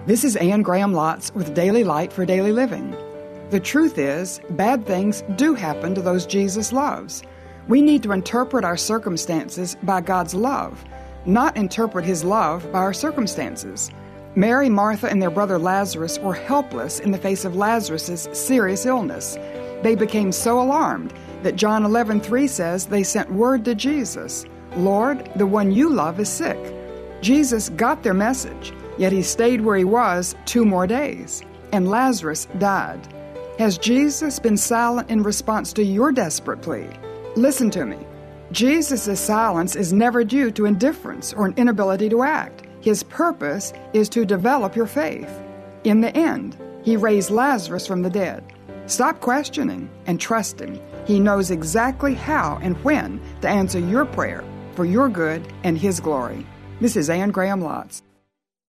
This is Anne Graham Lotz with Daily Light for Daily Living. The truth is, bad things do happen to those Jesus loves. We need to interpret our circumstances by God's love, not interpret His love by our circumstances. Mary, Martha, and their brother Lazarus were helpless in the face of Lazarus' serious illness. They became so alarmed that John 11:3 says they sent word to Jesus, "Lord, the one you love is sick." Jesus got their message, yet He stayed where He was 2 more days, and Lazarus died. Has Jesus been silent in response to your desperate plea? Listen to me. Jesus' silence is never due to indifference or an inability to act. His purpose is to develop your faith. In the end, He raised Lazarus from the dead. Stop questioning and trust Him. He knows exactly how and when to answer your prayer for your good and His glory. This is Anne Graham Lotz.